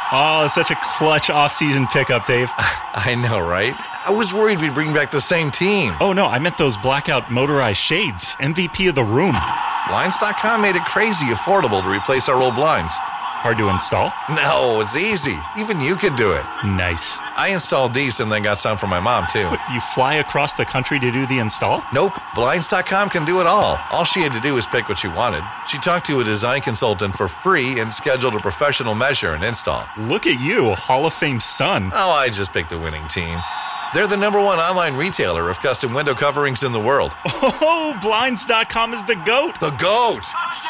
Oh, it's such a clutch off-season pickup, Dave. I know, right? I was worried we'd bring back the same team. Oh, no, I meant those blackout motorized shades. MVP of the room. Blinds.com made it crazy affordable to replace our old blinds. Hard to install? No, it's easy. Even you could do it. Nice. I installed these and then got some for my mom, too. But you fly across the country to do the install? Nope. Blinds.com can do it all. All she had to do was pick what she wanted. She talked to a design consultant for free and scheduled a professional measure and install. Look at you, Hall of Fame son. Oh, I just picked the winning team. They're the #1 online retailer of custom window coverings in the world. Oh, Blinds.com is the GOAT. The GOAT!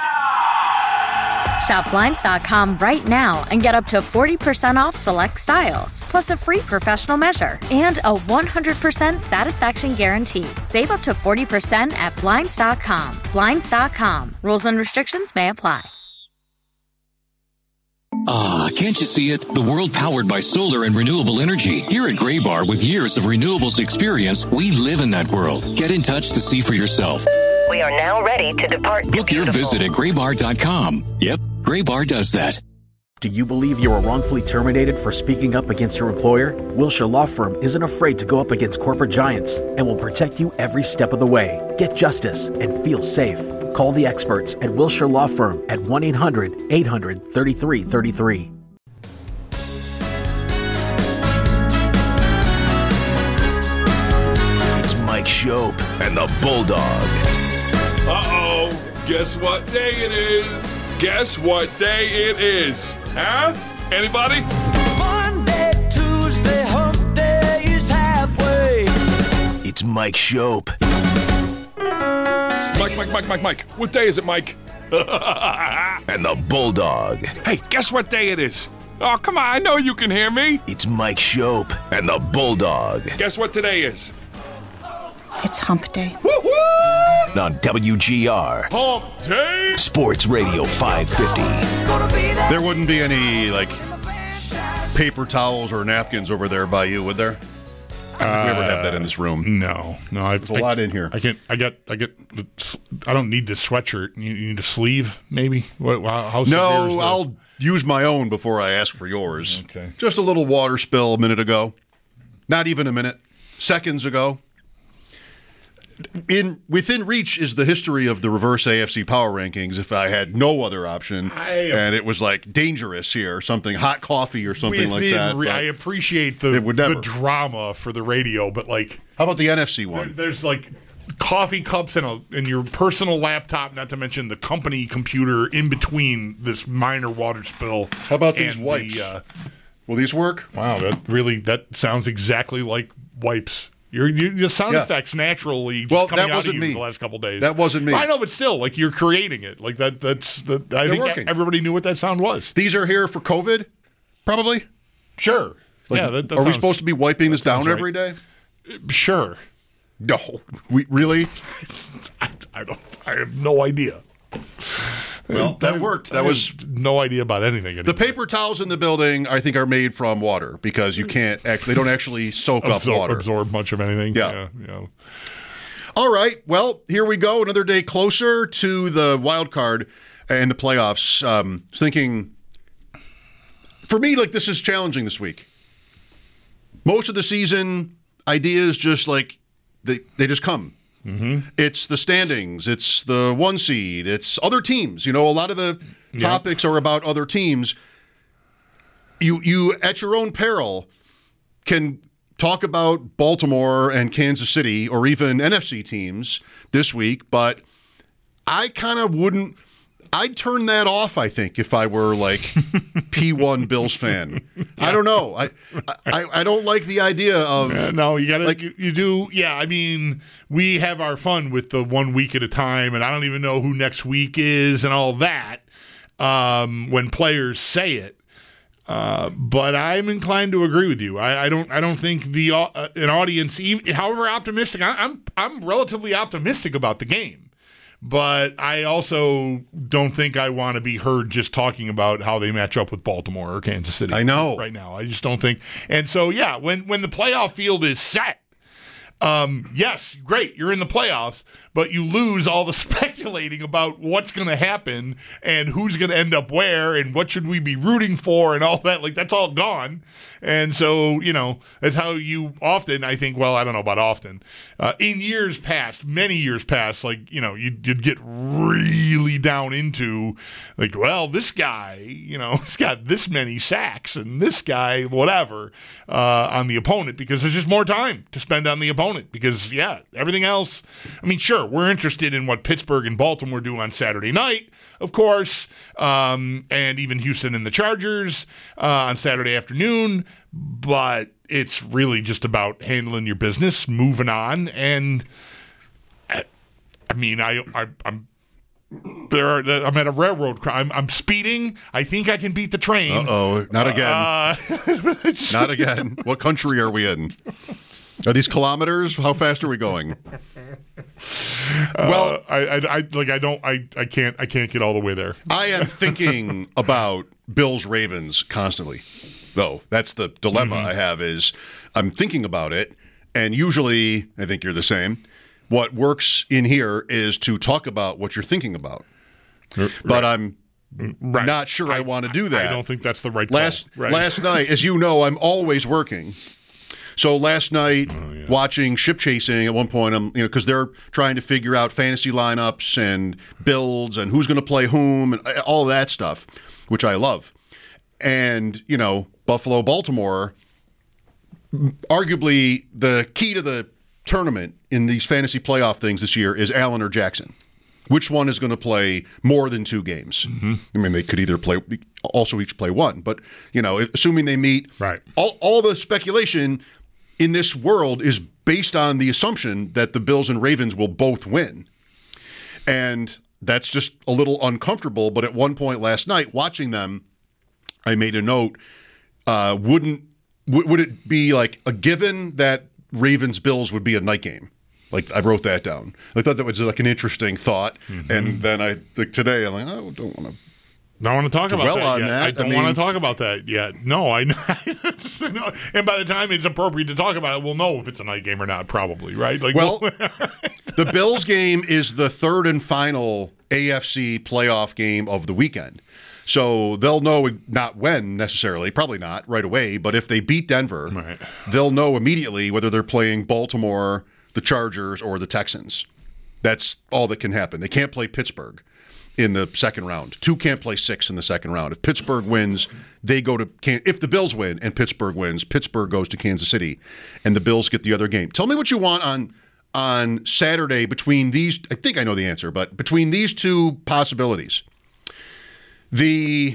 Shop Blinds.com right now and get up to 40% off select styles, plus a free professional measure and a 100% satisfaction guarantee. Save up to 40% at Blinds.com. Blinds.com. Rules and restrictions may apply. Ah, can't you see it? The world powered by solar and renewable energy. Here at Graybar, with years of renewables experience, we live in that world. Get in touch to see for yourself. We are now ready to depart. Book your visit at graybar.com. Yep, Graybar does that. Do you believe you were wrongfully terminated for speaking up against your employer? Wilshire Law Firm isn't afraid to go up against corporate giants and will protect you every step of the way. Get justice and feel safe. Call the experts at Wilshire Law Firm at 1-800-800-3333. It's Mike Schopp and the Bulldog. Uh-oh, guess what day it is? Guess what day it is? Huh? Anybody? Monday, Tuesday, hump day is halfway. It's Mike Schopp. Mike. What day is it, Mike? And the Bulldog. Hey, guess what day it is? Oh, come on, I know you can hear me. It's Mike Schopp and the Bulldog. Guess what today is? It's hump day. Woo-hoo! On WGR. Hump day! Sports Radio 550. There wouldn't be any, paper towels or napkins over there by you, would there? We ever have that in this room? No. There's a lot in here. I don't need this sweatshirt. You need a sleeve, maybe? How severe is that? I'll use my own before I ask for yours. Okay. Just a little water spill a minute ago. Not even a minute. Seconds ago. Within reach is the history of the reverse AFC power rankings if I had no other option and it was dangerous here, something, hot coffee or something like that. I appreciate the drama for the radio, but how about the NFC one? There's coffee cups and your personal laptop, not to mention the company computer in between this minor water spill. How about these wipes? Will these work? Wow, that sounds exactly like wipes. Your sound effects naturally just coming out of you the last couple of days. That wasn't me. I know, but still, you're creating it. I think everybody knew what that sound was. These are here for COVID, probably? Sure. Are we supposed to be wiping this down every day? Sure. No. Really? I have no idea. Well, that worked. That was no idea about anything anymore. The paper towels in the building, I think, are made from water because you can't. They don't actually soak up water, absorb much of anything. Yeah. All right. Well, here we go. Another day closer to the wild card and the playoffs. Thinking, for me, this is challenging this week. Most of the season, ideas just they just come. Mm-hmm. It's the standings. It's the 1 seed. It's other teams. A lot of the topics are about other teams. You at your own peril can talk about Baltimore and Kansas City or even NFC teams this week, but I kind of wouldn't. I'd turn that off, I think, if I were P1 Bills fan. I don't know. I don't like the idea of no. You got you do. Yeah, I mean, we have our fun with the 1 week at a time, and I don't even know who next week is and all that when players say it. But I'm inclined to agree with you. I don't think an audience, however optimistic, I'm relatively optimistic about the game. But I also don't think I want to be heard just talking about how they match up with Baltimore or Kansas City. I know. Right now. I just don't think. And so, when the playoff field is set, Yes, great, you're in the playoffs, but you lose all the speculating about what's going to happen and who's going to end up where and what should we be rooting for and all that. Like, that's all gone. And so, that's how you often, I think, well, I don't know about often, in years past, many years past, like, you'd get really down into, like, well, this guy, he's got this many sacks and this guy, whatever, on the opponent, because there's just more time to spend on the opponent. Because, everything else, I mean, sure, we're interested in what Pittsburgh and Baltimore do on Saturday night, of course, and even Houston and the Chargers on Saturday afternoon, but it's really just about handling your business, moving on, and I'm at a railroad. I'm speeding. I think I can beat the train. Uh-oh, not again. Not again. What country are we in? Are these kilometers? How fast are we going? Well, I can't get all the way there. I am thinking about Bills Ravens constantly, though. That's the dilemma I have, is I'm thinking about it, and usually, I think you're the same, what works in here is to talk about what you're thinking about. Right. But I'm not sure I want to do that. I don't think that's the right last night, as you know, I'm always working. So last night, watching Ship Chasing, at one point, because they're trying to figure out fantasy lineups and builds and who's going to play whom and all that stuff, which I love. And, Buffalo, Baltimore, arguably the key to the tournament in these fantasy playoff things this year is Allen or Jackson. Which one is going to play more than 2 games? Mm-hmm. I mean, they could either also each play one, but, assuming they meet, right. All the speculation in this world is based on the assumption that the Bills and Ravens will both win. And that's just a little uncomfortable. But at one point last night, watching them, I made a note. Would it be like a given that Ravens-Bills would be a night game? Like, I wrote that down. I thought that was like an interesting thought. Mm-hmm. And then today I'm like, I don't want to. Don't want to talk about that yet. I don't want to talk about that yet. No, I know. And by the time it's appropriate to talk about it, we'll know if it's a night game or not, probably, right? Like, the Bills game is the third and final AFC playoff game of the weekend. So they'll know not when necessarily, probably not right away, but if they beat Denver, right, they'll know immediately whether they're playing Baltimore, the Chargers, or the Texans. That's all that can happen. They can't play Pittsburgh in the second round. 2 can't play 6 in the second round. If Pittsburgh wins, they go to if the Bills win and Pittsburgh wins, Pittsburgh goes to Kansas City, and the Bills get the other game. Tell me what you want on Saturday between these. I think I know the answer, but between these 2 possibilities, the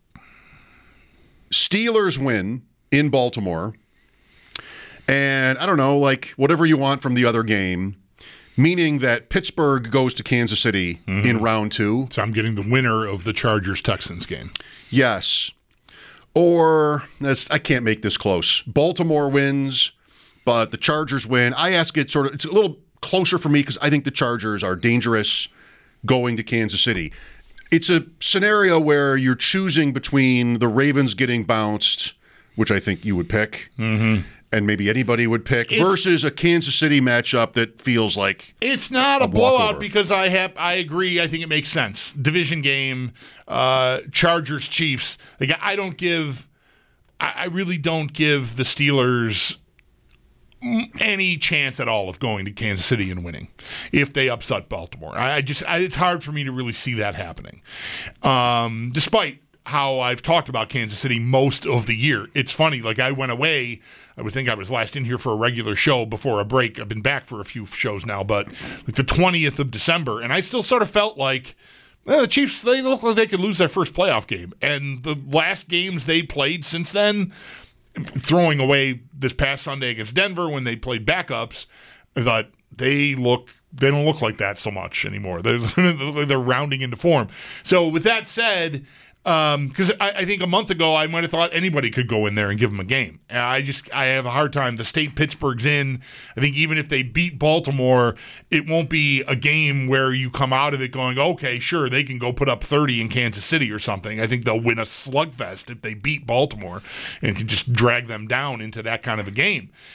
Steelers win in Baltimore, and I don't know, like whatever you want from the other game. Meaning that Pittsburgh goes to Kansas City in round 2. So I'm getting the winner of the Chargers-Texans game. Yes. Or, I can't make this close. Baltimore wins, but the Chargers win. I ask it it's a little closer for me because I think the Chargers are dangerous going to Kansas City. It's a scenario where you're choosing between the Ravens getting bounced, which I think you would pick, and maybe anybody would pick, versus a Kansas City matchup that feels like it's not a blowout because I agree. I think it makes sense. Division game, Chargers Chiefs. Like I really don't give the Steelers any chance at all of going to Kansas City and winning if they upset Baltimore. It's hard for me to really see that happening, despite how I've talked about Kansas City most of the year. It's funny, like I went away, I would think I was last in here for a regular show before a break. I've been back for a few shows now, but like the 20th of December, and I still sort of felt like the Chiefs, they look like they could lose their first playoff game. And the last games they played since then, throwing away this past Sunday against Denver when they played backups, I thought they don't look like that so much anymore. They're rounding into form. So with that said, because I think a month ago I might have thought anybody could go in there and give them a game. I have a hard time. The state Pittsburgh's in. I think even if they beat Baltimore, it won't be a game where you come out of it going, okay, sure, they can go put up 30 in Kansas City or something. I think they'll win a slugfest if they beat Baltimore and can just drag them down into that kind of a game.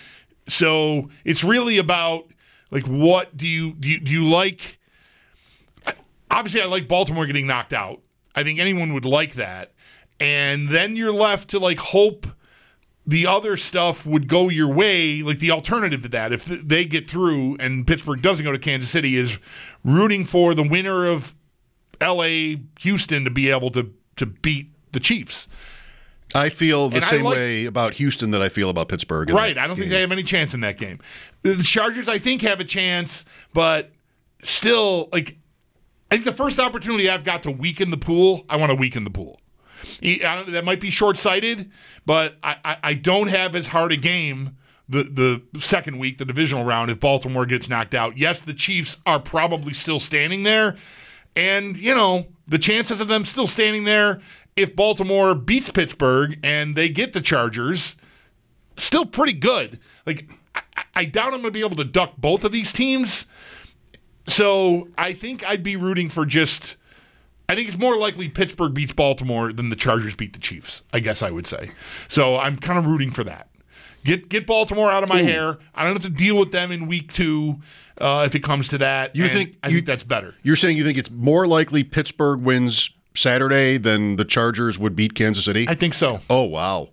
So it's really about, like, what do you like? Obviously, I like Baltimore getting knocked out. I think anyone would like that. And then you're left to, like, hope the other stuff would go your way. Like, the alternative to that, if they get through and Pittsburgh doesn't go to Kansas City, is rooting for the winner of L.A. Houston to be able to beat the Chiefs. I feel the same way about Houston that I feel about Pittsburgh. Right. I don't think they have any chance in that game. The Chargers, I think, have a chance, but still, like, I think the first opportunity I've got to weaken the pool, I want to weaken the pool. That might be short-sighted, but I don't have as hard a game the second week, the divisional round, if Baltimore gets knocked out. Yes, the Chiefs are probably still standing there, and, you know, the chances of them still standing there, if Baltimore beats Pittsburgh and they get the Chargers, still pretty good. Like, I doubt I'm going to be able to duck both of these teams. So I think I'd be rooting for I think it's more likely Pittsburgh beats Baltimore than the Chargers beat the Chiefs, I guess I would say. So I'm kind of rooting for that. Get Baltimore out of my hair. I don't have to deal with them in week 2 if it comes to that. I think that's better. You're saying you think it's more likely Pittsburgh wins Saturday than the Chargers would beat Kansas City? I think so. Oh, wow.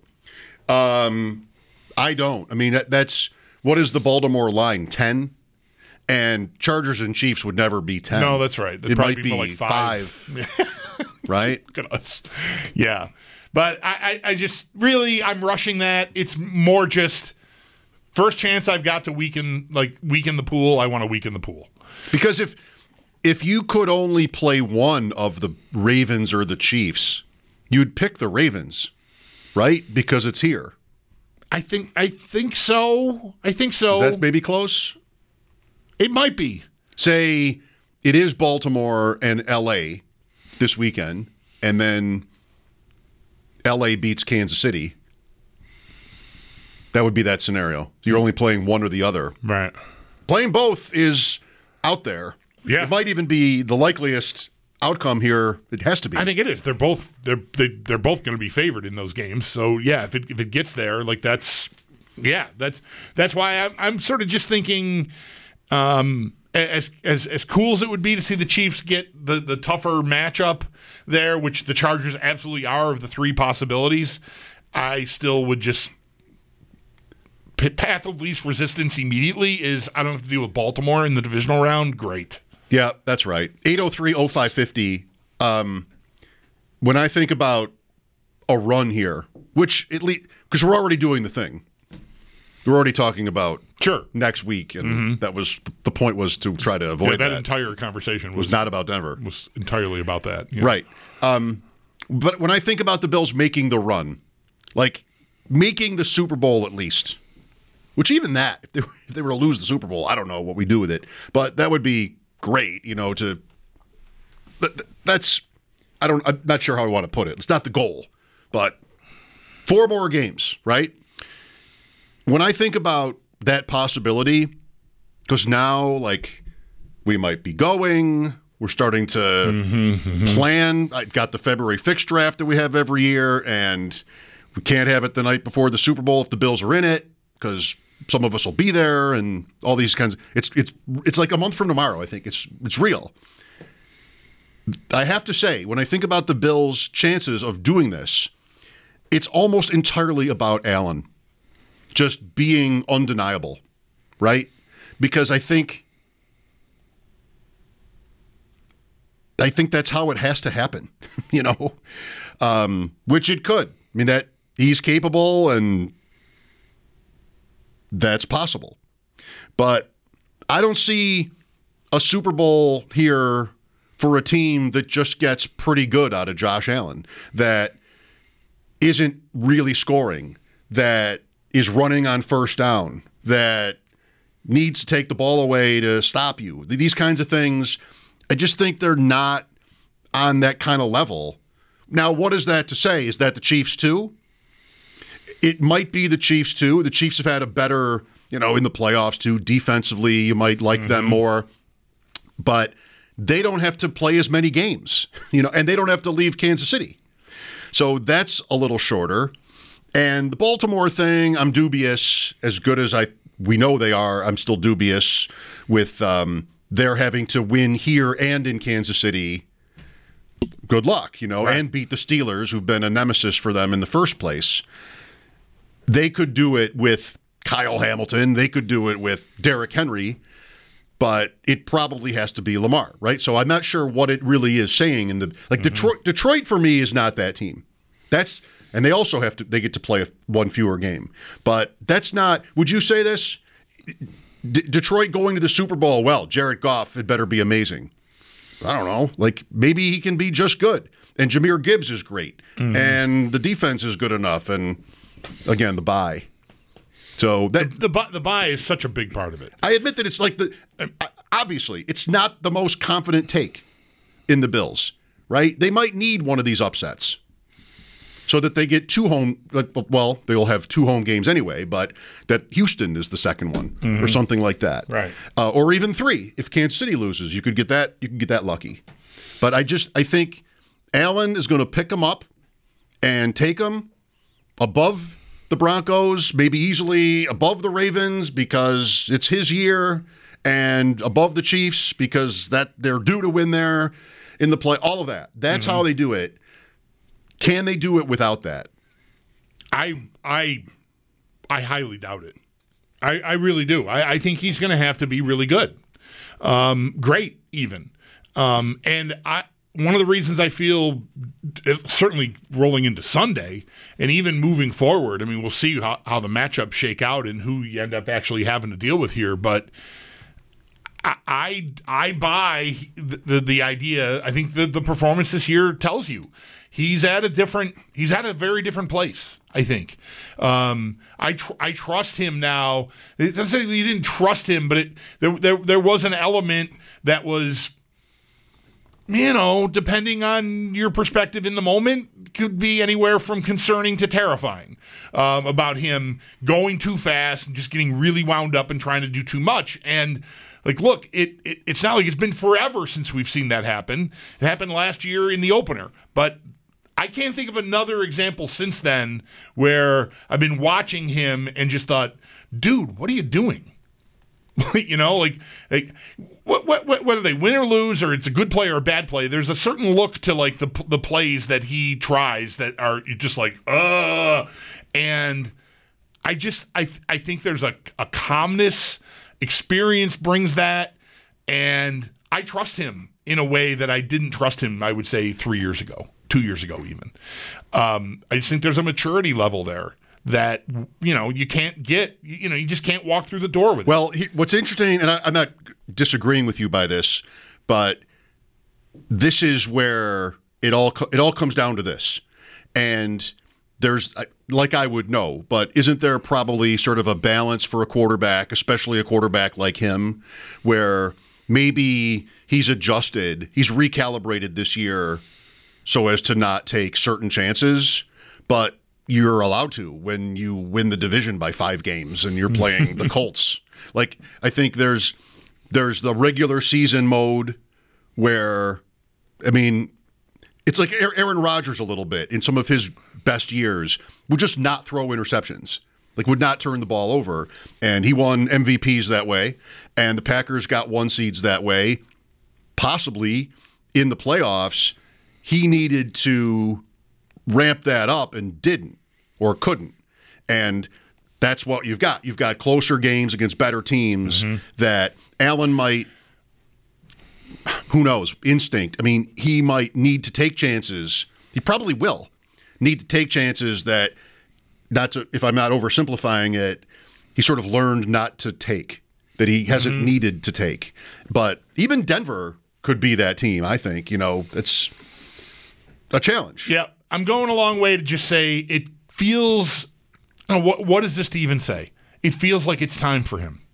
I don't. I mean, that's what is the Baltimore line? 10? And Chargers and Chiefs would never be 10. No, that's right. It might be like 5. Right? Look at us. Yeah. But I just really, I'm rushing that. It's more just first chance I've got to weaken the pool, I want to weaken the pool. Because if you could only play one of the Ravens or the Chiefs, you'd pick the Ravens, right? Because it's here. I think so. Is that maybe close? It might be. Say it is Baltimore and L.A. this weekend, and then L.A. beats Kansas City. That would be that scenario. You're only playing one or the other. Right. Playing both is out there. Yeah. It might even be the likeliest outcome here. It has to be. I think it is. They're both going to be favored in those games. So yeah, if it gets there, like that's why I'm sort of just thinking, as cool as it would be to see the Chiefs get the tougher matchup there, which the Chargers absolutely are of the 3 possibilities, I still would just path of least resistance immediately is I don't have to deal with Baltimore in the divisional round. Great. Yeah, that's right. 803-0550. When I think about a run here, which at least because we're already doing the thing, we're already talking about next week, and that was the point was to try to avoid that. That entire conversation was not about Denver. Was entirely about that, right? But when I think about the Bills making the run, like making the Super Bowl at least, which even that, if they were to lose the Super Bowl, I don't know what we do with it, but that would be great, but that's I'm not sure how I want to put it. It's not the goal, but 4 more games, right? When I think about that possibility, because now, like, we might be going, we're starting to plan. I've got the February fixed draft that we have every year, and we can't have it the night before the Super Bowl if the Bills are in it, because some of us will be there, and all these kinds of, it's like a month from tomorrow. I think it's real. I have to say, when I think about the Bills' chances of doing this, it's almost entirely about Allen just being undeniable, right? Because I think that's how it has to happen, which it could. I mean, that he's capable and that's possible. But I don't see a Super Bowl here for a team that just gets pretty good out of Josh Allen, that isn't really scoring, that is running on first down, that needs to take the ball away to stop you. These kinds of things, I just think they're not on that kind of level. Now, what is that to say? Is that the Chiefs too? It might be the Chiefs too. The Chiefs have had a better, in the playoffs too. Defensively, you might like them more. But they don't have to play as many games, and they don't have to leave Kansas City. So that's a little shorter. And the Baltimore thing, I'm dubious, as good as I we know they are. I'm still dubious with their having to win here and in Kansas City. Good luck, and beat the Steelers, who've been a nemesis for them in the first place. They could do it with Kyle Hamilton. They could do it with Derrick Henry, but it probably has to be Lamar, right? So I'm not sure what it really is saying in the Detroit for me is not that team. And they also they get to play one fewer game. But that's not, would you say this? Detroit going to the Super Bowl, well, Jared Goff had better be amazing. I don't know. Maybe he can be just good. And Jahmyr Gibbs is great. And the defense is good enough. And, again, the bye. So the bye is such a big part of it. I admit that it's obviously, it's not the most confident take in the Bills, right? They might need one of these upsets so that they get they'll have 2 home games anyway, but that Houston is the second one or something like that. Right. Or even 3. If Kansas City loses, you could get that lucky. But I think Allen is going to pick them up and take them above the Broncos, maybe easily above the Ravens because it's his year, and above the Chiefs because they're due to win there in the play. All of that. That's how they do it. Can they do it without that? I highly doubt it. I really do. I think he's going to have to be really good. Great, even. And one of the reasons I feel, certainly rolling into Sunday, and even moving forward, I mean, we'll see how the matchups shake out and who you end up actually having to deal with here, but I buy the idea. I think the performance this year tells you he's at a very different place. I think I trust him now. It doesn't say you didn't trust him, but there was an element that was, depending on your perspective in the moment, could be anywhere from concerning to terrifying about him going too fast and just getting really wound up and trying to do too much. And look, it's not like it's been forever since we've seen that happen. It happened last year in the opener, but I can't think of another example since then where I've been watching him and just thought, dude, what are you doing? What whether they win or lose, or it's a good play or a bad play, there's a certain look to the plays that he tries that are just and I think there's a calmness. Experience brings that, and I trust him in a way that I didn't trust him, I would say 3 years ago, 2 years ago even. I just think there's a maturity level there that, you can't get, you just can't walk through the door with. Well, what's interesting, and I'm not disagreeing with you by this, but this is where it all comes down to this. And there's, I would know, but isn't there probably sort of a balance for a quarterback, especially a quarterback like him, where maybe he's recalibrated this year so as to not take certain chances, but you're allowed to when you win the division by 5 games and you're playing the Colts. I think there's the regular season mode where, it's like Aaron Rodgers a little bit in some of his best years would just not throw interceptions, would not turn the ball over. And he won MVPs that way. And the Packers got 1 seeds that way. Possibly in the playoffs, he needed to ramp that up and didn't or couldn't. And that's what you've got. You've got closer games against better teams that Allen might, who knows, instinct. He might need to take chances. He probably will need to take chances that, if I'm not oversimplifying it, he sort of learned not to take, that he hasn't needed to take. But even Denver could be that team, I think. It's a challenge. Yeah, I'm going a long way to just say it feels, what does this to even say? It feels like it's time for him.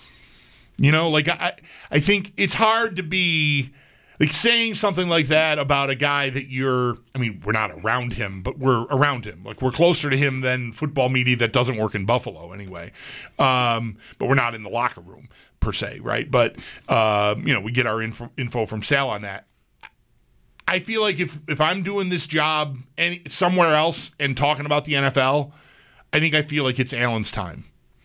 I think it's hard to be saying something like that about a guy that we're not around him, but we're around him. We're closer to him than football media that doesn't work in Buffalo anyway. But we're not in the locker room per se, right? But, we get our info from Sal on that. I feel like if I'm doing this job somewhere else and talking about the NFL, I feel like it's Allen's time.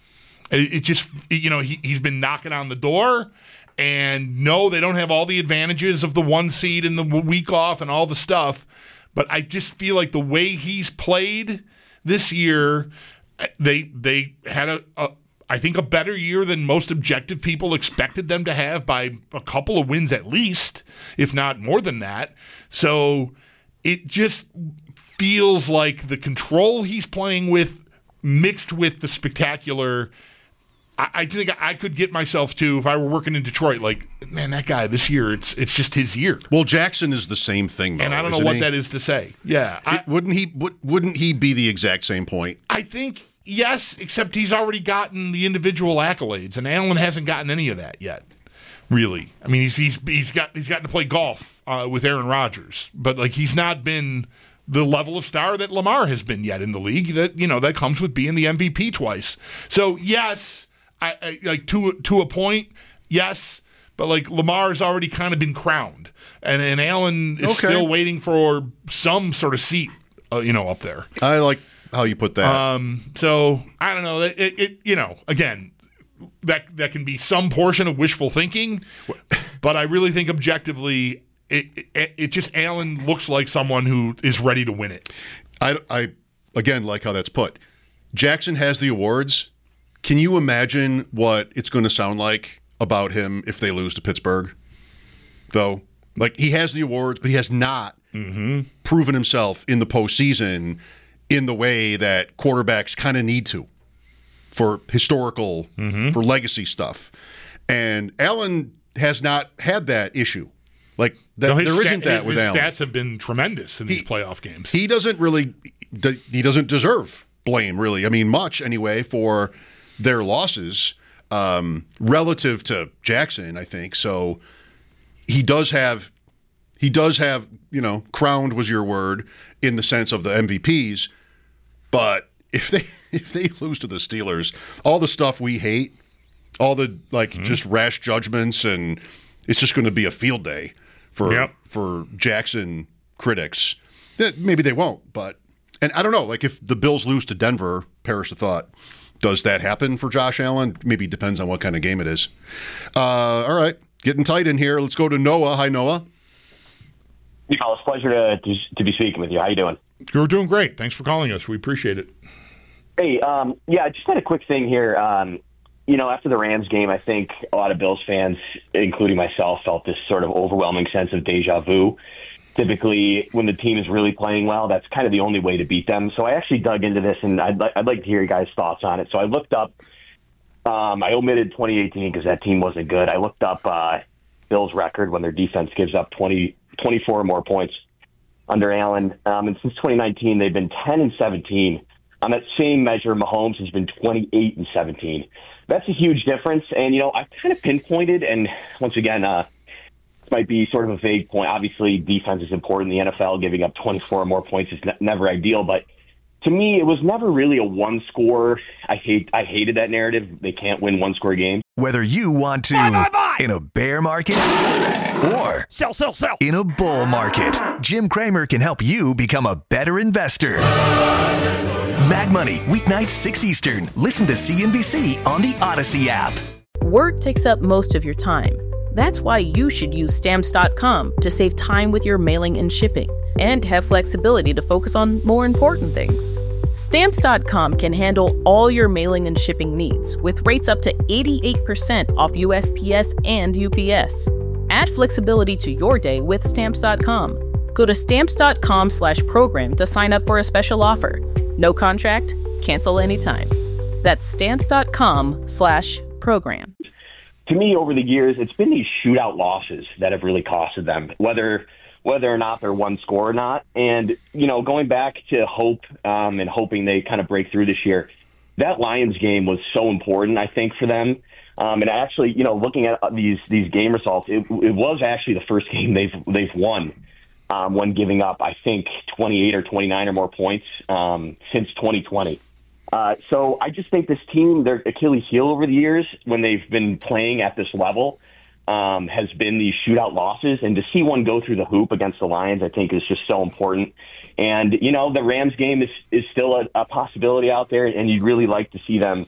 It just, he's been knocking on the door. And no, they don't have all the advantages of the 1 seed and the week off and all the stuff. But I just feel like the way he's played this year, they had I think a better year than most objective people expected them to have by a couple of wins at least, if not more than that. So it just feels like the control he's playing with mixed with the spectacular. I think I could get myself to, if I were working in Detroit, like, man, that guy this year, it's just his year. Well, Jackson is the same thing, though. And I don't know what that is to say. Yeah, wouldn't he be the exact same point? I think yes, except he's already gotten the individual accolades, and Allen hasn't gotten any of that yet. Really, I mean, he's gotten to play golf with Aaron Rodgers, but like he's not been the level of star that Lamar has been yet in the league. That comes with being the MVP twice. So yes. I like to a point, yes, but like Lamar's already kind of been crowned, and Allen is still waiting for some sort of seat, up there. I like how you put that. So I don't know. Again, that can be some portion of wishful thinking, but I really think objectively, it just Allen looks like someone who is ready to win it. I again like how that's put. Jackson has the awards. Can you imagine what it's going to sound like about him if they lose to Pittsburgh? Though, like, he has the awards, but he has not proven himself in the postseason in the way that quarterbacks kind of need to for historical, for legacy stuff. And Allen has not had that issue. Like, there isn't that with Allen. His stats have been tremendous in these playoff games. He doesn't deserve blame, really. I mean, much anyway, for their losses relative to Jackson, I think. So he does have, crowned was your word in the sense of the MVPs. But if they lose to the Steelers, all the stuff we hate, all the just rash judgments, and it's just going to be a field day for Jackson critics. Maybe they won't, but I don't know. Like if the Bills lose to Denver, perish the thought. Does that happen for Josh Allen? Maybe it depends on what kind of game it is. All right, getting tight in here. Let's go to Noah. Hi, Noah. It's a pleasure to be speaking with you. How you doing? You're doing great. Thanks for calling us. We appreciate it. Hey, I just had a quick thing here. After the Rams game, I think a lot of Bills fans, including myself, felt this sort of overwhelming sense of deja vu. Typically, when the team is really playing well, that's kind of the only way to beat them. So I actually dug into this, and I'd like to hear your guys' thoughts on it. So I looked up, I omitted 2018 because that team wasn't good. I looked up Bills' record when their defense gives up 24 or more points under Allen. And since 2019, they've been 10-17. On that same measure, Mahomes has been 28-17. That's a huge difference. And, I kind of pinpointed, and once again, might be sort of a vague point. Obviously, defense is important in the NFL. Giving up 24 or more points is never ideal. But to me, it was never really a one-score. I hated that narrative. They can't win one-score games. Whether you want to in a bear market or sell in a bull market, Jim Cramer can help you become a better investor. Mad Money, weeknights 6 Eastern. Listen to CNBC on the Odyssey app. Work takes up most of your time. That's why you should use Stamps.com to save time with your mailing and shipping and have flexibility to focus on more important things. Stamps.com can handle all your mailing and shipping needs with rates up to 88% off USPS and UPS. Add flexibility to your day with Stamps.com. Go to Stamps.com/program to sign up for a special offer. No contract, cancel anytime. That's Stamps.com/program. To me, over the years, it's been these shootout losses that have really costed them, whether or not they're one score or not. And, going back to hope and hoping they kind of break through this year, that Lions game was so important, I think, for them. And actually, looking at these game results, it was actually the first game they've won when giving up, I think, 28 or 29 or more points since 2020. So I just think this team, their Achilles heel over the years when they've been playing at this level has been these shootout losses. And to see one go through the hoop against the Lions, I think is just so important. And, the Rams game is still a possibility out there, and you'd really like to see them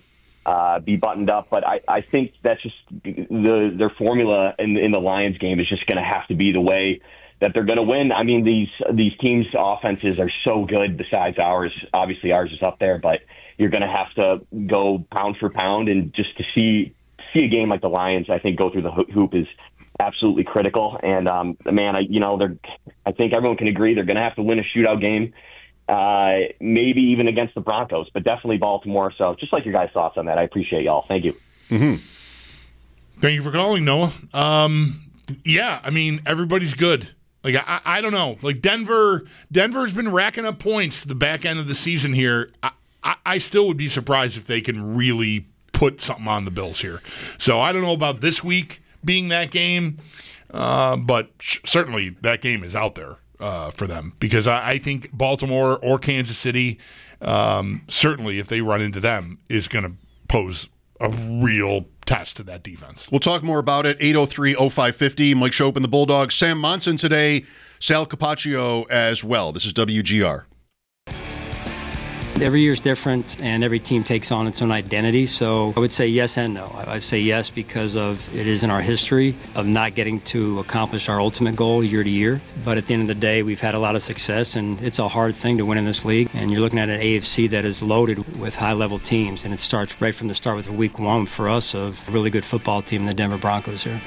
be buttoned up. But I think that's just their formula in the Lions game is just going to have to be the way that they're going to win. I mean, these teams' offenses are so good besides ours. Obviously, ours is up there, but you're going to have to go pound for pound. And just to see a game like the Lions, I think, go through the hoop is absolutely critical. And, man, I think everyone can agree they're going to have to win a shootout game, maybe even against the Broncos, but definitely Baltimore. So just like your guys' thoughts on that, I appreciate y'all. Thank you. Mm-hmm. Thank you for calling, Noah. Yeah, I mean, everybody's good. Like, I don't know. Like, Denver's been racking up points the back end of the season here. I still would be surprised if they can really put something on the Bills here. So I don't know about this week being that game, but certainly that game is out there for them, because I think Baltimore or Kansas City, certainly if they run into them, is going to pose a real test to that defense. We'll talk more about it. 803-0550. Mike Schopp and the Bulldogs. Sam Monson today. Sal Capaccio as well. This is WGR. Every year is different, and every team takes on its own identity. So I would say yes and no. I'd say yes because of it is in our history of not getting to accomplish our ultimate goal year to year. But at the end of the day, we've had a lot of success, and it's a hard thing to win in this league. And you're looking at an AFC that is loaded with high-level teams, and it starts right from the start with a week one for us of a really good football team, the Denver Broncos here.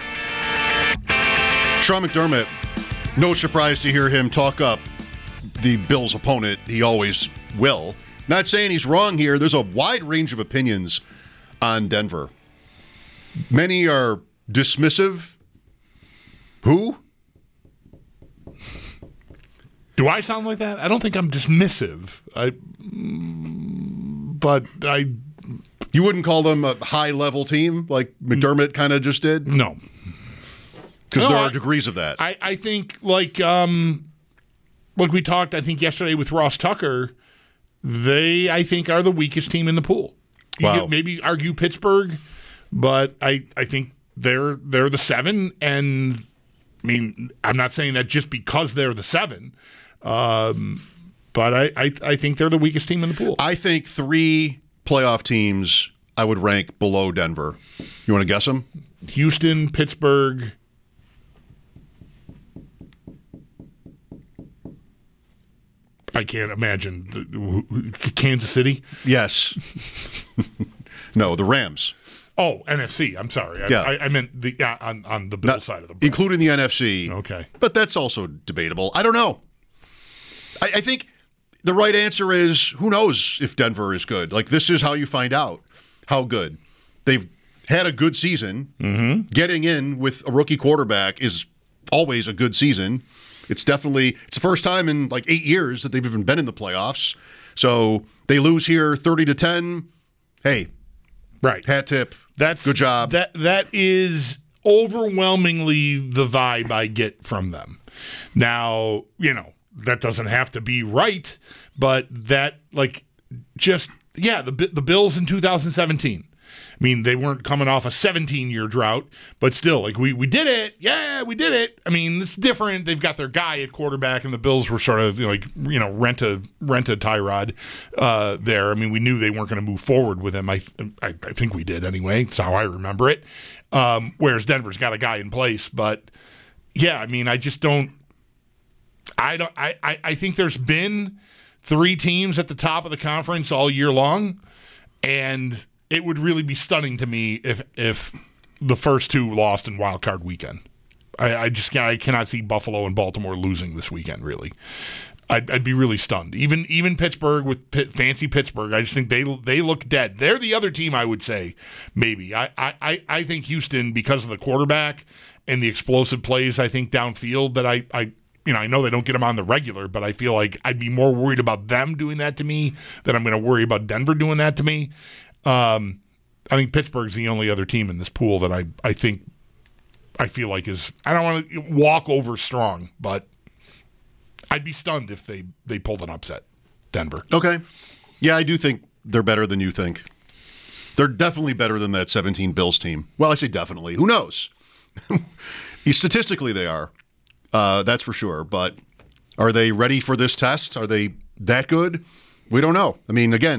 Sean McDermott, no surprise to hear him talk up the Bills' opponent. He always will. Not saying he's wrong here. There's a wide range of opinions on Denver. Many are dismissive. Who? Do I sound like that? I don't think I'm dismissive. You wouldn't call them a high-level team like McDermott kind of just did? No. Because there are degrees of that. I think, like we talked, I think, yesterday with Ross Tucker, they, I think, are the weakest team in the pool. You could maybe argue Pittsburgh, but I think they're the 7, and I mean, I'm not saying that just because they're the 7, but I think they're the weakest team in the pool. I think 3 playoff teams I would rank below Denver. You want to guess them? Houston, Pittsburgh. I can't imagine. Kansas City? Yes. No, the Rams. Oh, NFC. I'm sorry. I meant on the Bills side of the ball. Including the NFC. Okay. But that's also debatable. I don't know. I think the right answer is, who knows if Denver is good. Like, this is how you find out how good. They've had a good season. Mm-hmm. Getting in with a rookie quarterback is always a good season. It's the first time in like 8 years that they've even been in the playoffs. So they lose here 30-10. Hey, right. Hat tip. Good job. That is overwhelmingly the vibe I get from them. Now, that doesn't have to be right, but that, the Bills in 2017. I mean, they weren't coming off a 17-year drought, but still, we did it. Yeah, we did it. I mean, it's different. They've got their guy at quarterback, and the Bills were sort of rent a Tyrod there. I mean, we knew they weren't going to move forward with him. I think we did anyway. That's how I remember it. Whereas Denver's got a guy in place, but yeah, I mean, I just don't. I think there's been 3 teams at the top of the conference all year long, and it would really be stunning to me if the first 2 lost in Wild Card Weekend. I cannot see Buffalo and Baltimore losing this weekend. Really, I'd be really stunned. Even Pittsburgh with fancy Pittsburgh, I just think they look dead. They're the other team I would say maybe. I think Houston, because of the quarterback and the explosive plays, I think downfield that I know they don't get them on the regular, but I feel like I'd be more worried about them doing that to me than I'm going to worry about Denver doing that to me. I think Pittsburgh's the only other team in this pool that I feel like is, I don't want to walk over strong, but I'd be stunned if they pulled an upset, Denver. Okay. Yeah, I do think they're better than you think. They're definitely better than that 17 Bills team. Well, I say definitely. Who knows? Statistically, they are. That's for sure. But are they ready for this test? Are they that good? We don't know. I mean, again,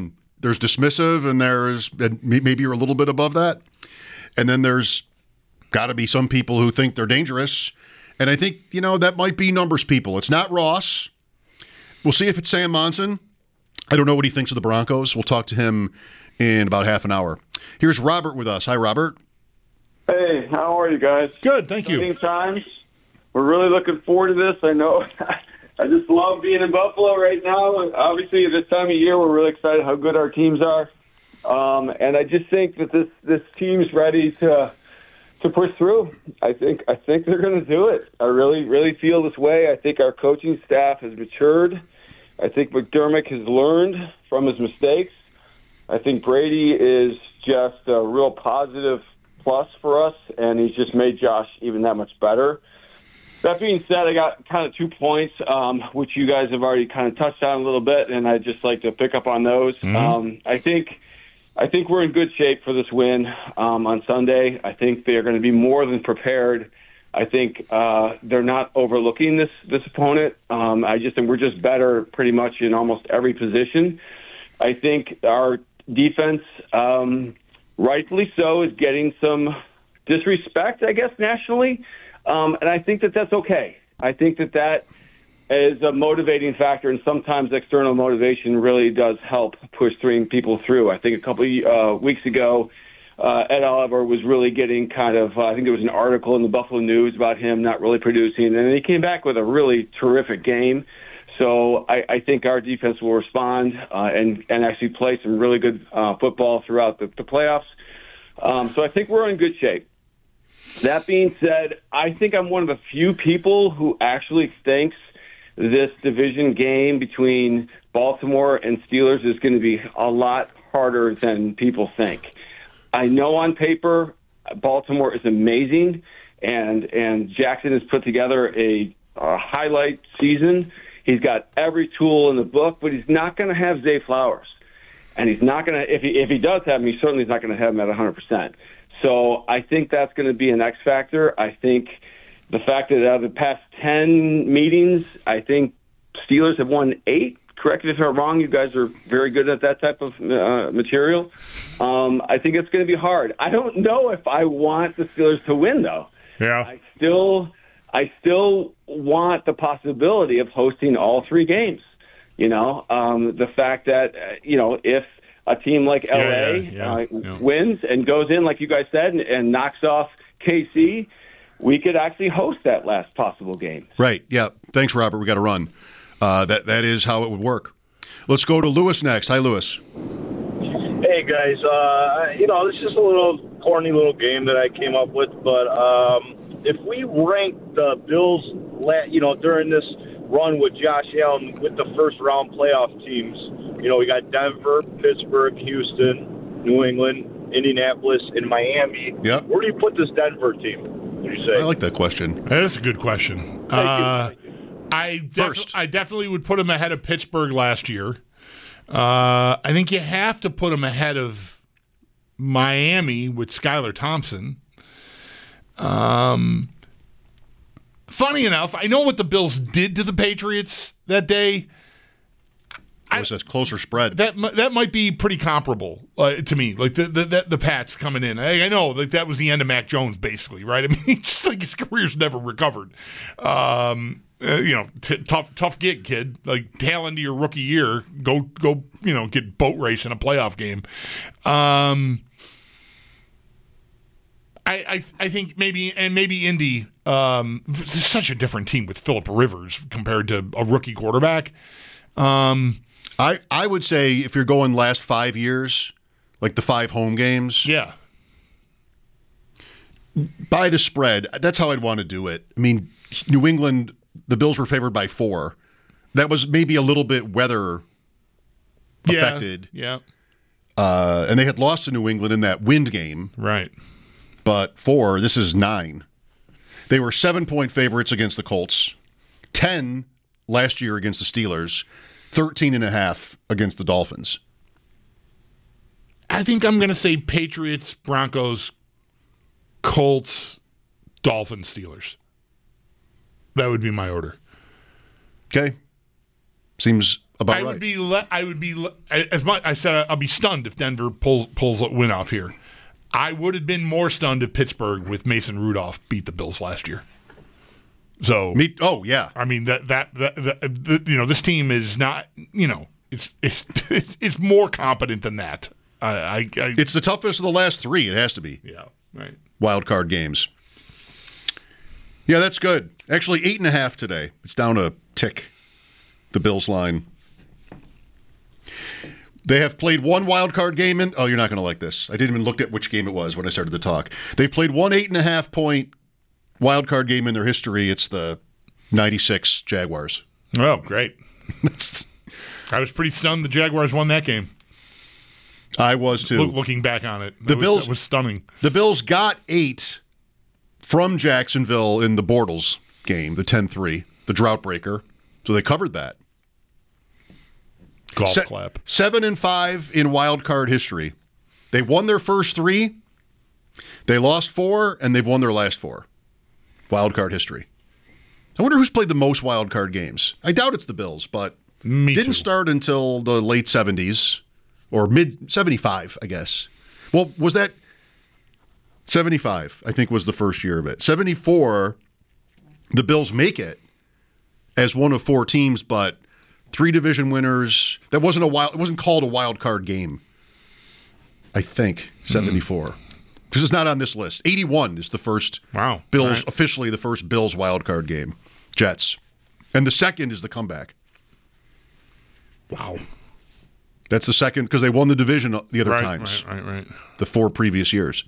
There's dismissive, and maybe you're a little bit above that. And then there's got to be some people who think they're dangerous. And I think, that might be numbers people. It's not Ross. We'll see if it's Sam Monson. I don't know what he thinks of the Broncos. We'll talk to him in about half an hour. Here's Robert with us. Hi, Robert. Hey, how are you guys? Good, thank you. Exciting times. We're really looking forward to this. I know. I just love being in Buffalo right now. Obviously, this time of year, we're really excited how good our teams are. And I just think that this team's ready to push through. I think they're going to do it. I really feel this way. I think our coaching staff has matured. I think McDermott has learned from his mistakes. I think Brady is just a real positive plus for us, and he's just made Josh even that much better. That being said, I got kind of 2 points, which you guys have already kind of touched on a little bit, and I'd just like to pick up on those. Mm-hmm. I think we're in good shape for this win on Sunday. I think they're going to be more than prepared. I think they're not overlooking this opponent. I just think we're just better pretty much in almost every position. I think our defense, rightfully so, is getting some disrespect, I guess, nationally. And I think that's okay. I think that is a motivating factor, and sometimes external motivation really does help push people through. I think a couple of weeks ago, Ed Oliver was really getting kind of, I think there was an article in the Buffalo News about him not really producing, and then he came back with a really terrific game. So I think our defense will respond and actually play some really good football throughout the playoffs. So I think we're in good shape. That being said, I think I'm one of the few people who actually thinks this division game between Baltimore and Steelers is going to be a lot harder than people think. I know on paper Baltimore is amazing, and Jackson has put together a highlight season. He's got every tool in the book, but he's not going to have Zay Flowers. And he's not going to, if he does have him, he certainly is not going to have him at 100%. So I think that's going to be an X factor. I think the fact that out of the past 10 meetings, I think Steelers have won 8. Correct me if I'm wrong. You guys are very good at that type of material. I think it's going to be hard. I don't know if I want the Steelers to win, though. Yeah. I still want the possibility of hosting all 3 games. The fact that, if a team like LA wins and goes in, like you guys said, and knocks off KC, we could actually host that last possible game. Right. Yeah. Thanks, Robert. We got to run. That is how it would work. Let's go to Lewis next. Hi, Lewis. Hey, guys. This is a little corny little game that I came up with, but if we rank the Bills, during this run with Josh Allen with the first-round playoff teams, we got Denver, Pittsburgh, Houston, New England, Indianapolis, and Miami. Yep. Where do you put this Denver team, would you say? I like that question. That is a good question. I definitely would put them ahead of Pittsburgh last year. I think you have to put them ahead of Miami with Skylar Thompson. Funny enough, I know what the Bills did to the Patriots that day. It was a closer spread. That might be pretty comparable to me. Like the Pats coming in. I know that was the end of Mac Jones, basically, right? I mean, just like his career's never recovered. Tough gig, kid. Like tail end of your rookie year, go. Get boat race in a playoff game. I think maybe Indy. It's such a different team with Phillip Rivers compared to a rookie quarterback. I would say if you're going last 5 years, like the 5 home games, yeah, by the spread. That's how I'd want to do it. I mean, New England, the Bills were favored by 4. That was maybe a little bit weather affected. Yeah. And they had lost to New England in that wind game. Right. But 4, this is 9. They were 7-point favorites against the Colts, 10 last year against the Steelers, 13.5 against the Dolphins. I think I'm going to say Patriots, Broncos, Colts, Dolphins, Steelers. That would be my order. Okay. Seems about I right. would be as much. I said I'll be stunned if Denver pulls a win off here. I would have been more stunned if Pittsburgh with Mason Rudolph beat the Bills last year. So yeah. I mean this team is not, it's more competent than that. It's the toughest of the last three. It has to be. Yeah, right. Wild card games. Yeah, that's good. Actually, 8.5 today. It's down a tick. The Bills line. They have played one wild card game in. Oh, you're not going to like this. I didn't even look at which game it was when I started to talk. They've played one 8.5 point wild card game in their history. It's the 96 Jaguars. Oh, great. I was pretty stunned the Jaguars won that game. I was too. Looking back on it, that was stunning. The Bills got 8 from Jacksonville in the Bortles game, the 10-3, the drought breaker. So they covered that. Golf clap. 7-5 in wild card history. They won their first 3, they lost 4, and they've won their last 4. Wild card history. I wonder who's played the most wild card games. I doubt it's the Bills, but didn't start until the late 70s or mid 75, I guess. Well, was that 75? I think was the first year of it. 74, the Bills make it as one of 4 teams, but 3 division winners. That wasn't it wasn't called a wild card game. I think 74. Because it's not on this list. 81 is the first Bills, officially the first Bills wild card game. Jets. And the second is the comeback. Wow. That's the second, because they won the division the other times. Right. The 4 previous years.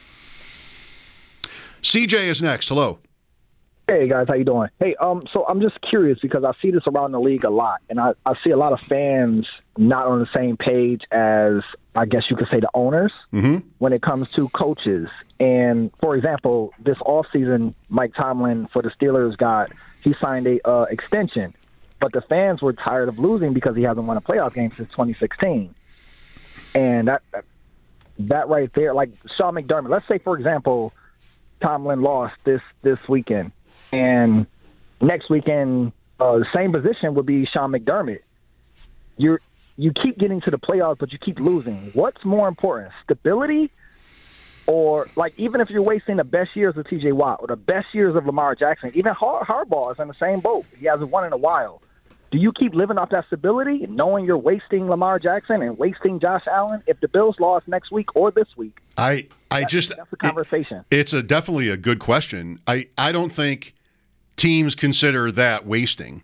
CJ is next. Hello. Hey, guys. How you doing? Hey, so I'm just curious because I see this around the league a lot, and I see a lot of fans not on the same page as, I guess you could say, the owners when it comes to coaches. And, for example, this offseason, Mike Tomlin for the Steelers he signed a extension, but the fans were tired of losing because he hasn't won a playoff game since 2016. And that right there, like Sean McDermott, let's say, for example, Tomlin lost this weekend, and next weekend, the same position would be Sean McDermott. You keep getting to the playoffs, but you keep losing. What's more important, stability, or like even if you're wasting the best years of T.J. Watt or the best years of Lamar Jackson, even Harbaugh is in the same boat. He hasn't won in a while. Do you keep living off that stability, knowing you're wasting Lamar Jackson and wasting Josh Allen if the Bills lost next week or this week? That's a conversation. It's definitely a good question. I don't think teams consider that wasting.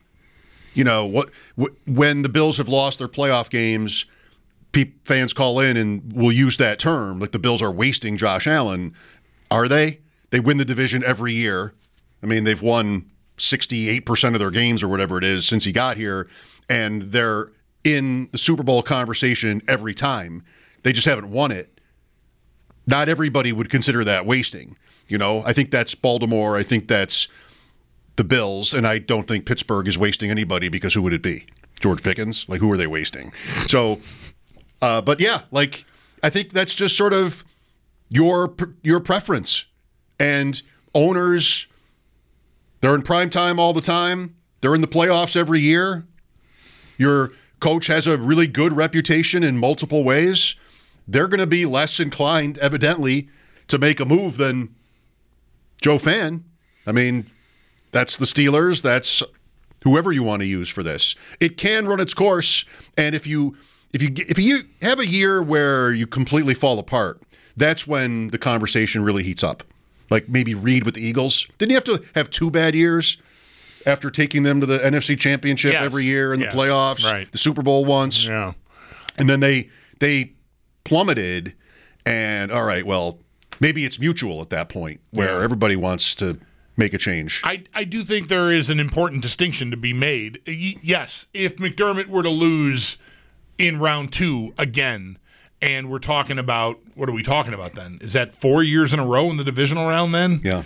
When the Bills have lost their playoff games, fans call in and will use that term, like the Bills are wasting Josh Allen. Are they? They win the division every year. I mean, they've won 68% of their games or whatever it is since he got here, and they're in the Super Bowl conversation every time. They just haven't won it. Not everybody would consider that wasting. I think that's Baltimore. I think that's the Bills, and I don't think Pittsburgh is wasting anybody, because who would it be? George Pickens? Like, who are they wasting? So, but yeah, like, I think that's just sort of your preference. And owners, they're in prime time all the time. They're in the playoffs every year. Your coach has a really good reputation in multiple ways. They're going to be less inclined, evidently, to make a move than Joe Fan. I mean, that's the Steelers. That's whoever you want to use for this. It can run its course, and if you have a year where you completely fall apart, that's when the conversation really heats up. Like maybe Reed with the Eagles. Didn't you have to have 2 bad years after taking them to the NFC Championship every year in the playoffs, the Super Bowl once? Yeah. And then they plummeted, and all right, well, maybe it's mutual at that point where everybody wants to make a change. I do think there is an important distinction to be made. Yes, if McDermott were to lose in round 2 again, and we're talking about, what are we talking about then? Is that 4 years in a row in the divisional round then? Yeah.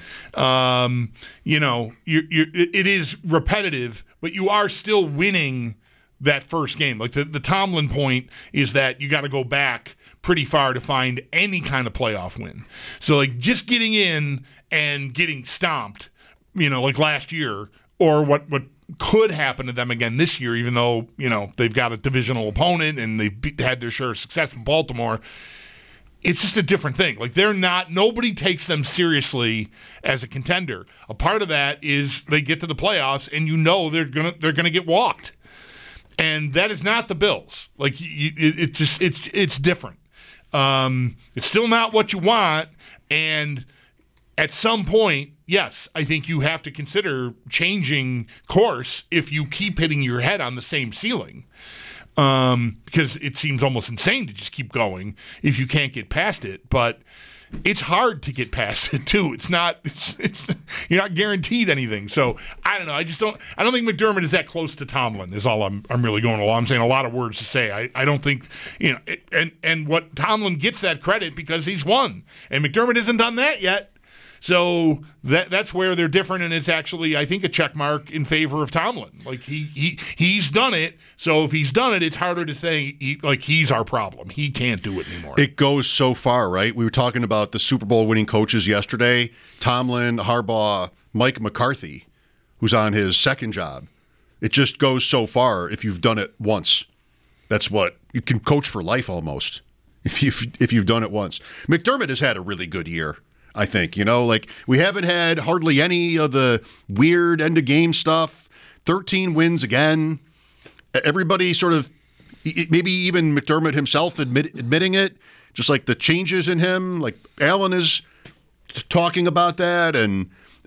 It is repetitive, but you are still winning that first game. Like the Tomlin point is that you got to go back pretty far to find any kind of playoff win. So like just getting in and getting stomped, like last year, or what could happen to them again this year, even though, they've got a divisional opponent and they've had their share of success in Baltimore. It's just a different thing. Like, nobody takes them seriously as a contender. A part of that is they get to the playoffs and they're gonna get walked. And that is not the Bills. Like, it's different. It's still not what you want, and at some point, yes, I think you have to consider changing course if you keep hitting your head on the same ceiling. Because it seems almost insane to just keep going if you can't get past it. But it's hard to get past it too. It's you're not guaranteed anything. So I don't know. I don't think McDermott is that close to Tomlin is all I'm really going along. I'm saying a lot of words to say. I don't think, and what Tomlin gets that credit because he's won, and McDermott hasn't done that yet. So that's where they're different, and it's actually, I think, a check mark in favor of Tomlin. Like, he's done it, so if he's done it, it's harder to say, he's our problem. He can't do it anymore. It goes so far, right? We were talking about the Super Bowl winning coaches yesterday. Tomlin, Harbaugh, Mike McCarthy, who's on his second job. It just goes so far if you've done it once. That's what, you can coach for life almost if you've done it once. McDermott has had a really good year. I think, we haven't had hardly any of the weird end of game stuff. 13 wins again. Everybody sort of, maybe even McDermott himself admitting it, just like the changes in him. Like Allen is talking about that. And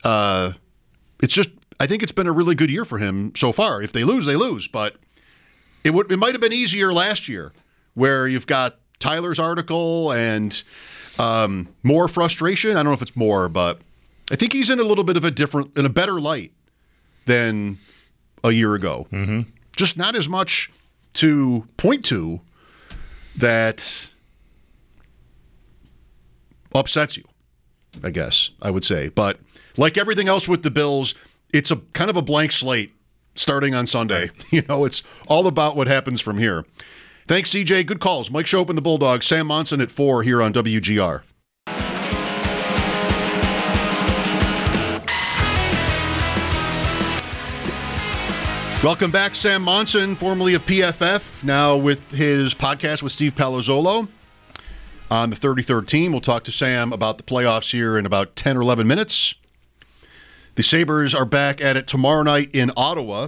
it's just, I think it's been a really good year for him so far. If they lose, they lose. But it might have been easier last year where you've got Tyler's article and more frustration. I don't know if it's more, but I think he's in a little bit of in a better light than a year ago. Mm-hmm. Just not as much to point to that upsets you, I guess I would say. But like everything else with the Bills, it's a kind of a blank slate starting on Sunday. It's all about what happens from here. Thanks, CJ. Good calls. Mike Shope and the Bulldogs. Sam Monson at 4 here on WGR. Welcome back, Sam Monson, formerly of PFF, now with his podcast with Steve Palazzolo on the 33rd team. We'll talk to Sam about the playoffs here in about 10 or 11 minutes. The Sabres are back at it tomorrow night in Ottawa.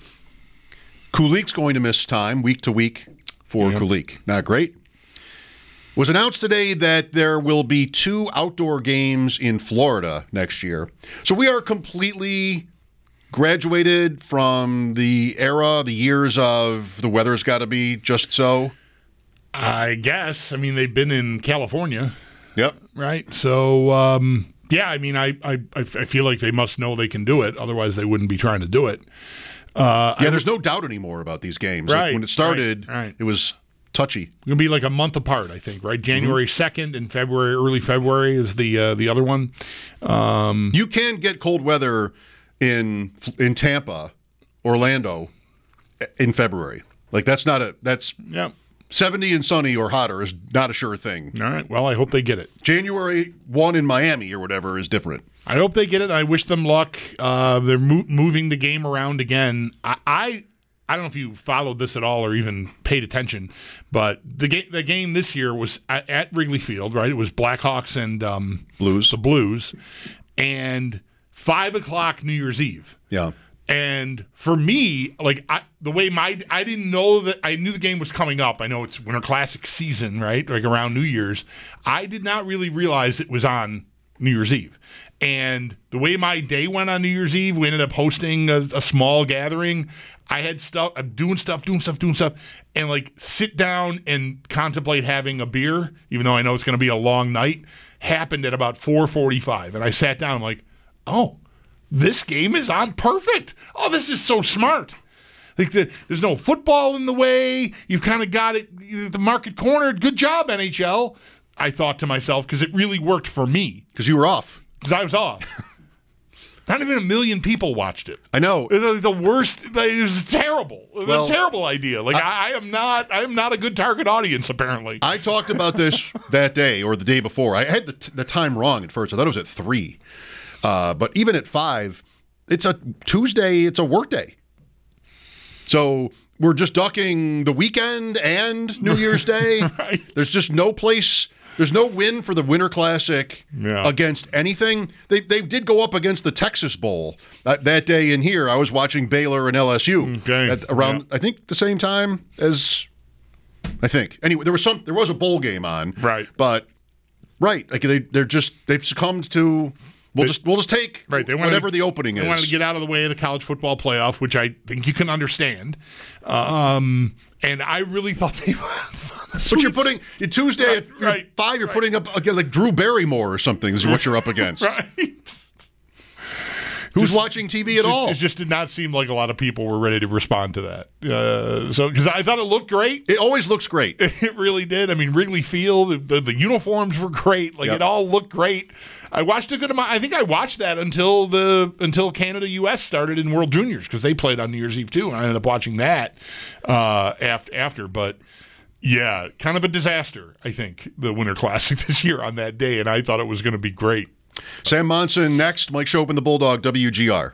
Kulik's going to miss time week to week for Kulik. Not great. It was announced today that there will be 2 outdoor games in Florida next year. So we are completely graduated from the years of the weather's got to be just so. I guess. I mean, they've been in California. Yep. Right? So, yeah, I mean, I feel like they must know they can do it. Otherwise, they wouldn't be trying to do it. There's no doubt anymore about these games. Right, like when it started, It was touchy. It's going to be like a month apart, I think, right? January 2nd and early February is the other one. You can get cold weather in Tampa, Orlando in February. Like that's 70 and sunny or hotter is not a sure thing. All right. Well, I hope they get it. January 1 in Miami or whatever is different. I hope they get it. I wish them luck. They're moving the game around again. I don't know if you followed this at all or even paid attention, but the game this year was at Wrigley Field, right? It was Blackhawks and Blues. The Blues, and 5:00 New Year's Eve. Yeah. And for me, like I didn't know that I knew the game was coming up. I know it's Winter Classic season, right? Like around New Year's. I did not really realize it was on New Year's Eve. And the way my day went on New Year's Eve, we ended up hosting a small gathering. I had stuff, I'm doing stuff, and like sit down and contemplate having a beer, even though I know it's going to be a long night, happened at about 4:45. And I sat down, I'm like, oh, this game is on perfect. Oh, this is so smart. Like there's no football in the way. You've kind of got it, the market cornered. Good job, NHL. I thought to myself, because it really worked for me. Because you were off. Because I was off. Not even 1 million people watched it. I know. The worst. It was terrible. It was a terrible idea. Like I am not a good target audience. Apparently, I talked about this that day or the day before. I had the time wrong at first. I thought it was at 3, but even at 5, it's a Tuesday. It's a work day. So we're just ducking the weekend and New Year's Day. Right. There's just no place. There's no win for the Winter Classic against anything. They did go up against the Texas Bowl that day in here. I was watching Baylor and LSU at around I think the same time as I think. Anyway, there was a bowl game on. Right. But like they've succumbed to we'll just take whatever the opening is. They wanted to get out of the way of the college football playoff, which I think you can understand. And I really thought they but you're putting Tuesday at 5, you're putting up again like Drew Barrymore or something is what you're up against. Right. Who's watching TV at all? It just did not seem like a lot of people were ready to respond to that. Because I thought it looked great. It always looks great. It really did. I mean, Wrigley Field, the uniforms were great. It all looked great. I watched a good amount. I think I watched that until Canada-U.S. started in World Juniors because they played on New Year's Eve too, and I ended up watching that after. But yeah, kind of a disaster. I think the Winter Classic this year on that day, and I thought it was going to be great. Sam Monson next. Mike Schopp and the Bulldog, WGR.